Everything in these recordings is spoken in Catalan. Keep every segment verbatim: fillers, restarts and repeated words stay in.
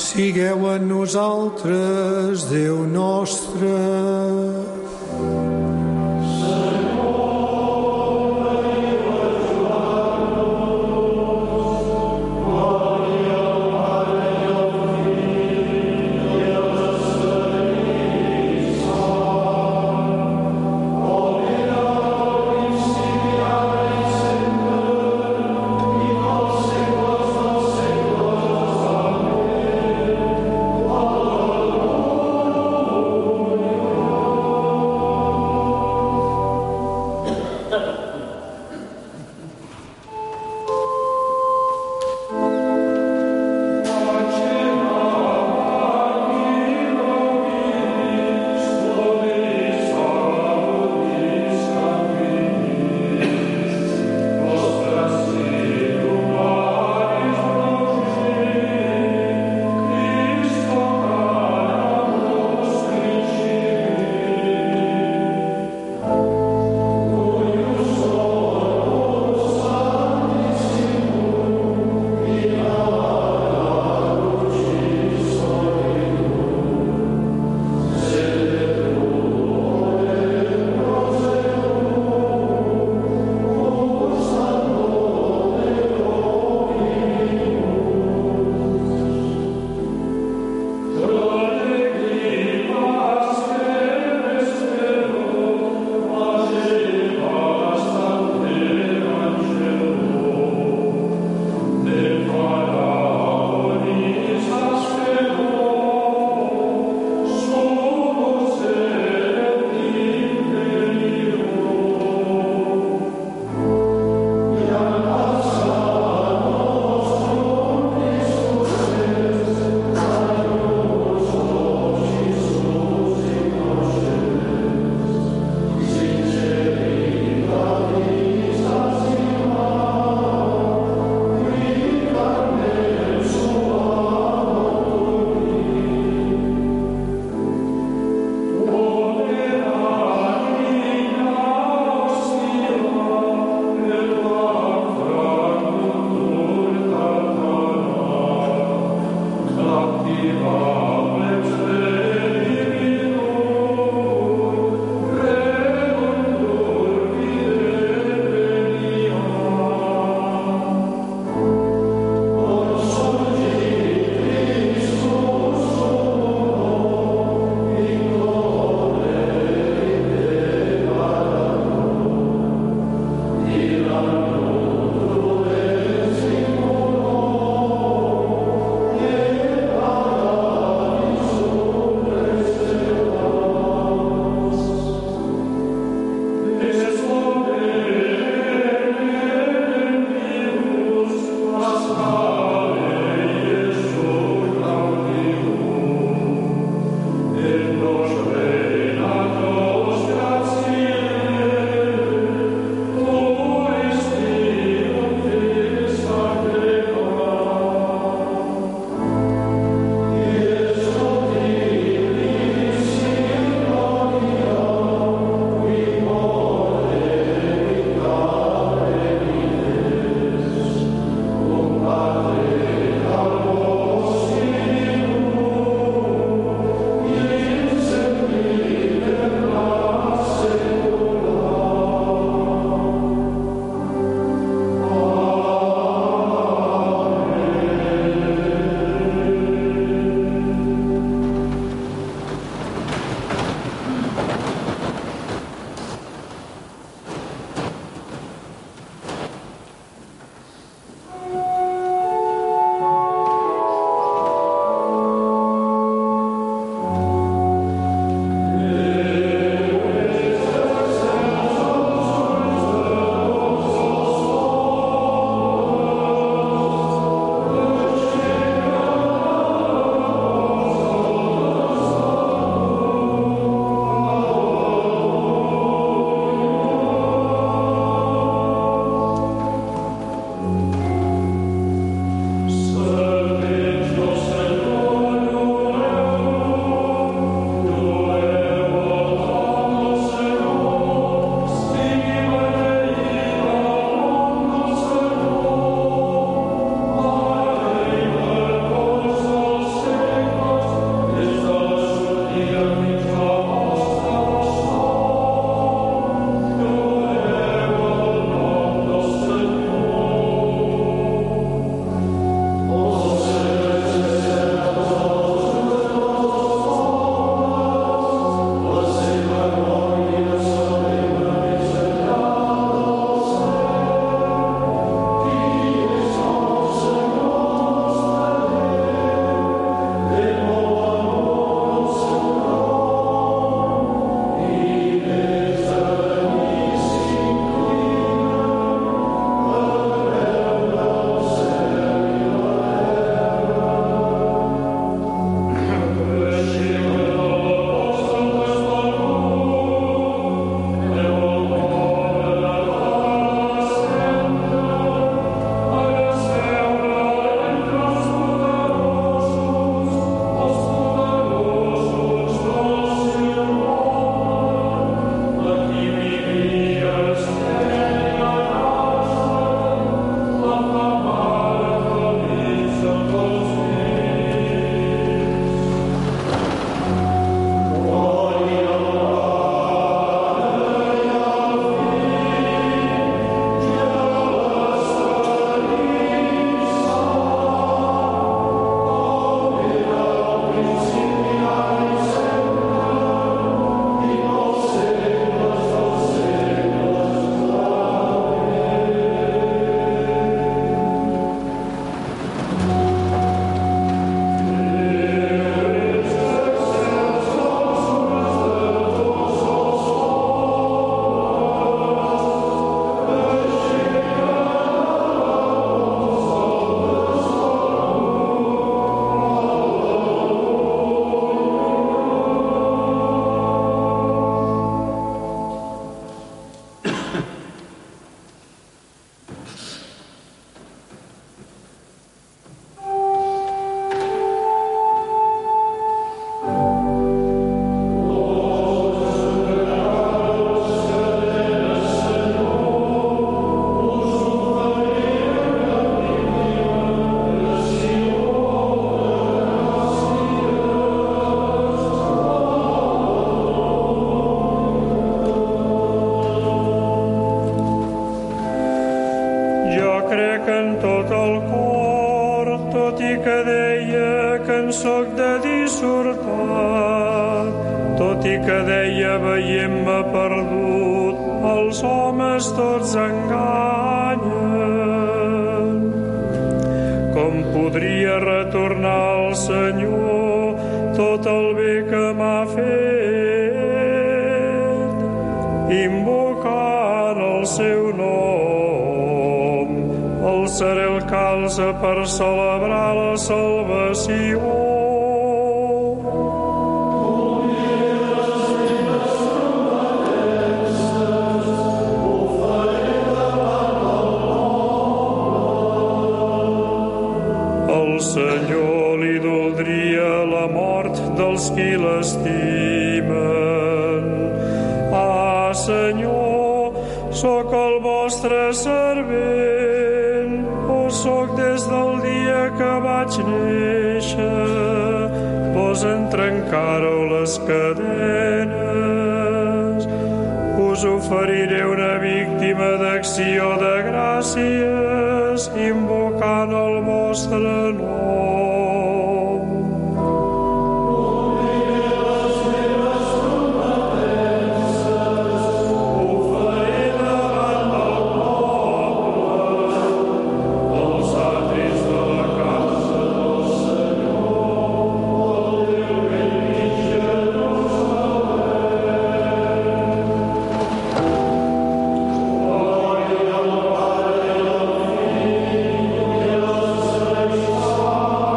Sigueu en nosaltres, Déu nostre. crec en tot el cor, tot i que deia que en soc de dissortat, tot i que deia veient-me perdut, els homes tots enganyen. Com podria retornar al Senyor tot el bé que m'ha fet, invocant el seu nom, alçaré el calze per celebrar la salvació. El Senyor li doldria la mort dels qui l'estimen. Ah, Senyor, sóc el vostre servent, o sóc des del dia que vaig néixer. Vos en trencàreu les cadenes. Us oferiré una víctima d'acció de gràcies, invocant el vostre nom. Oh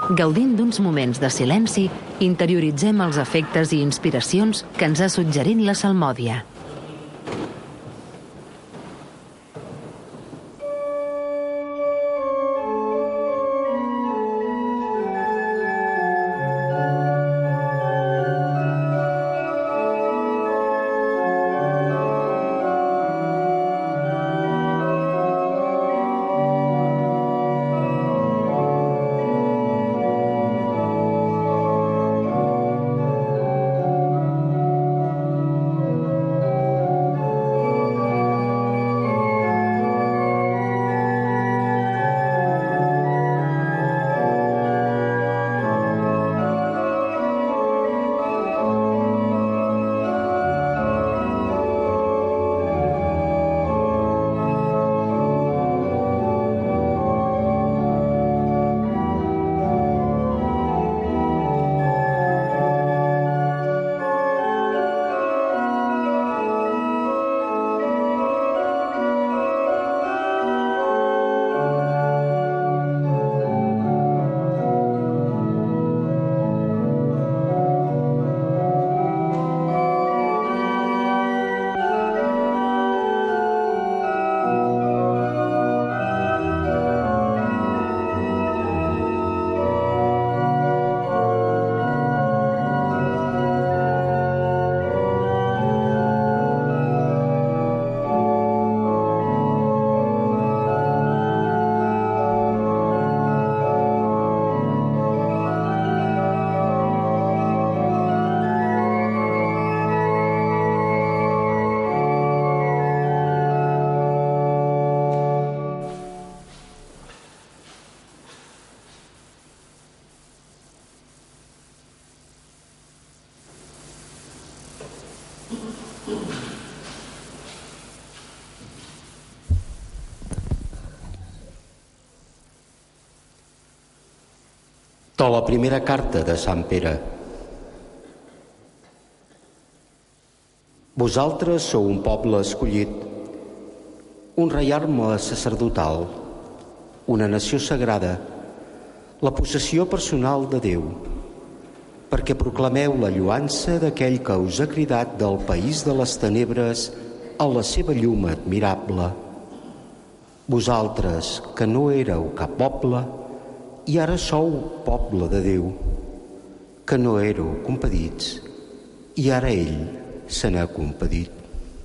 Gaudint d'uns moments de silenci, interioritzem els efectes i inspiracions que ens ha suggerit la salmòdia. De la primera carta de Sant Pere. Vosaltres sou un poble escollit, un reialme sacerdotal, una nació sagrada, la possessió personal de Déu, perquè proclameu la lloança d'aquell que us ha cridat del país de les tenebres a la seva llum admirable. Vosaltres, que no éreu cap poble, i ara sou poble de Déu, que no éreu compadits, i ara ell se n'ha compadit.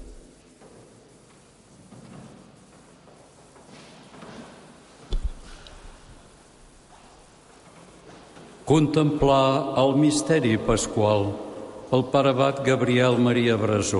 Contemplar el misteri pasqual pel pare abat Gabriel Maria Brasó.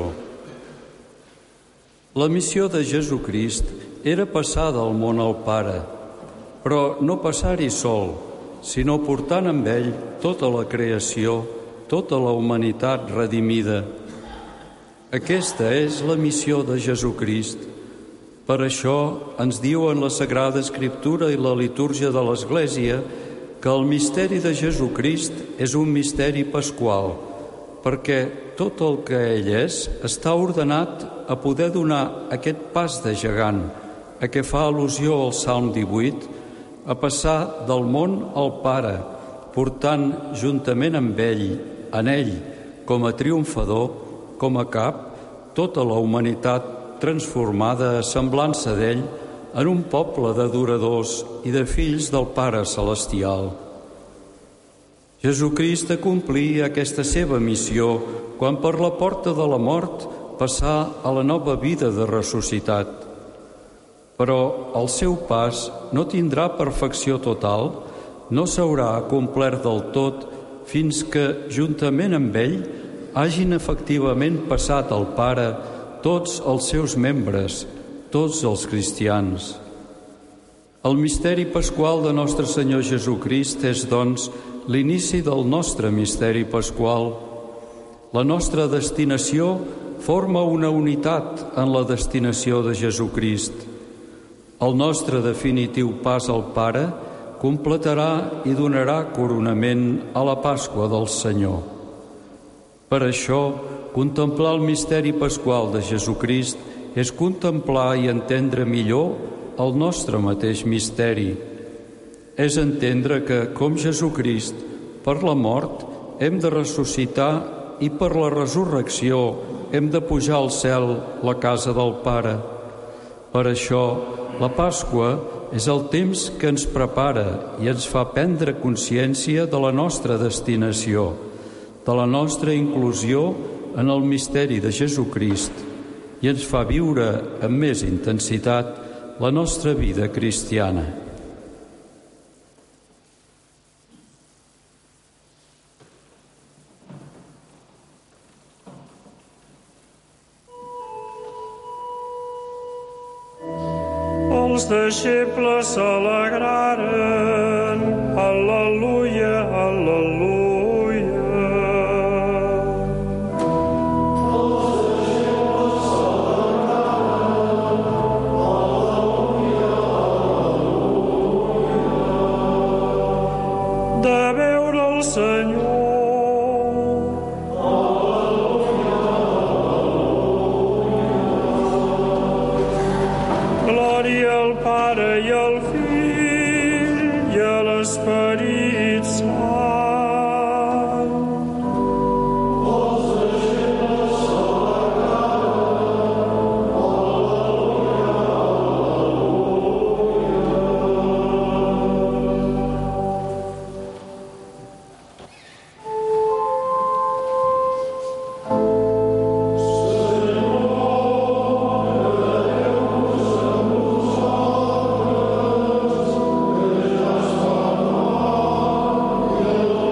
La missió de Jesucrist era passar del món al Pare, però no passar-hi sol, sinó portant amb ell tota la creació, tota la humanitat redimida. Aquesta és la missió de Jesucrist. Per això ens diuen la Sagrada Escriptura i la litúrgia de l'Església que el misteri de Jesucrist és un misteri pasqual, perquè tot el que ell és està ordenat a poder donar aquest pas de gegant, a què fa al·lusió al Salm divuit, a passar del món al Pare, portant juntament amb ell, en ell, com a triomfador, com a cap, tota la humanitat transformada a semblança d'ell en un poble d'adoradors i de fills del Pare Celestial. Jesucrist acomplí aquesta seva missió quan per la porta de la mort passà a la nova vida de ressuscitat. Però el seu pas no tindrà perfecció total, no s'haurà complert del tot fins que, juntament amb ell, hagin efectivament passat al Pare tots els seus membres, tots els cristians. El misteri pasqual de nostre Senyor Jesucrist és, doncs, l'inici del nostre misteri pasqual. La nostra destinació forma una unitat en la destinació de Jesucrist. El nostre definitiu pas al Pare completarà i donarà coronament a la Pasqua del Senyor. Per això, contemplar el misteri pasqual de Jesucrist és contemplar i entendre millor el nostre mateix misteri. és entendre que, com Jesucrist, per la mort hem de ressuscitar i per la resurrecció hem de pujar al cel, la casa del Pare. Per això, la Pasqua és el temps que ens prepara i ens fa prendre consciència de la nostra destinació, de la nostra inclusió en el misteri de Jesucrist i ens fa viure amb més intensitat la nostra vida cristiana. Els deixebles s'alegraren, al·leluia, al·leluia. De veure el Senyor. Glòria al Pare i al Fill i a l'Esperit Sant. Senyor,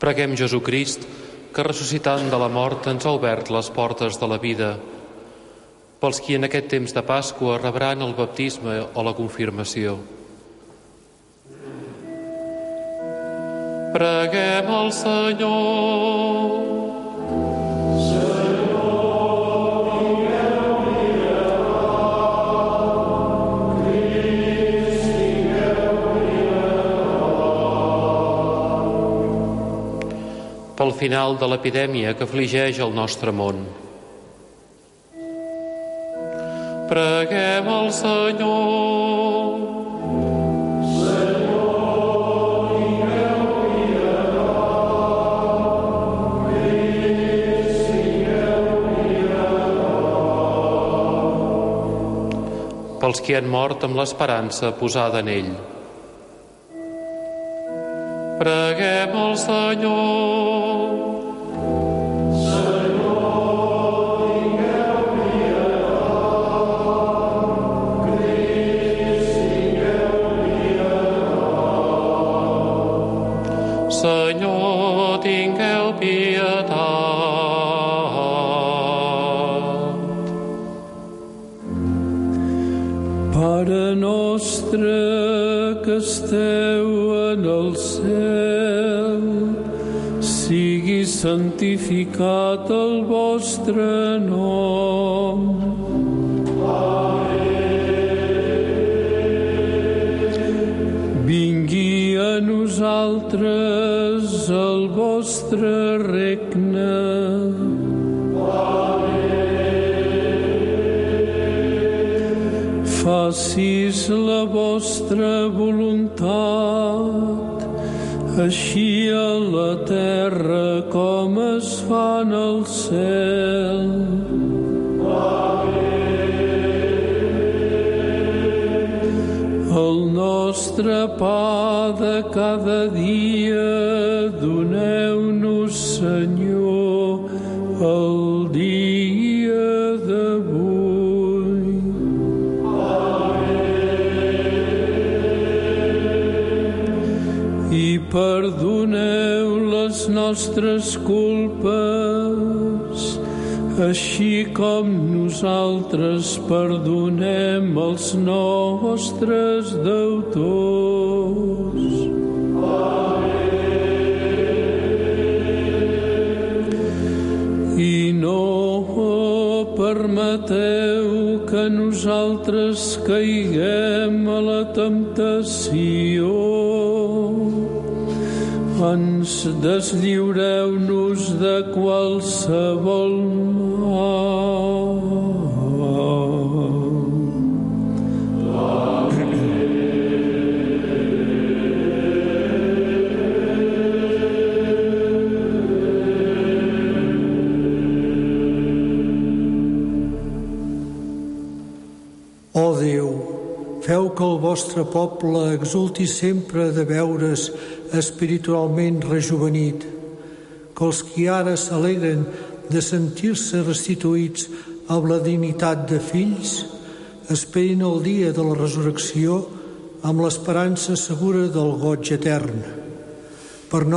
Preguem Jesucrist, que ressuscitant de la mort ens ha obert les portes de la vida. Pels qui en aquest temps de Pasqua rebran el baptisme o la confirmació. Preguem al Senyor. Senyor, vingueu mirar. Crist, vingueu mirar. Pel final de l'epidèmia que afligeix el nostre món. Preguem al Senyor. Pels qui han mort amb l'esperança posada en ell. Preguem al Senyor. Senyor, vingueu mirar. Crist, vingueu mirar. Senyor, tingueu pietat. Pare nostre que esteu en el cel, sigui santificat el vostre nom. Vingui a nosaltres el vostre regne. Facis la vostra voluntat, així a la terra com es fa en el cel. El nostre pa de cada dia doneu-nos, Senyor, el dia d'avui. I perdoneu les nostres culpes, així com nosaltres perdonem els nostres deutors. I no permeteu que nosaltres caiguem a la temptació. Ens deslliureu-nos de qualsevol mal. Ó Déu, feu que el vostre poble exulti sempre de veure's espiritualment rejuvenit, que els qui ara s'alegren de sentir-se restituïts amb la dignitat de fills esperin el dia de la resurrecció amb l'esperança segura del goig etern. Per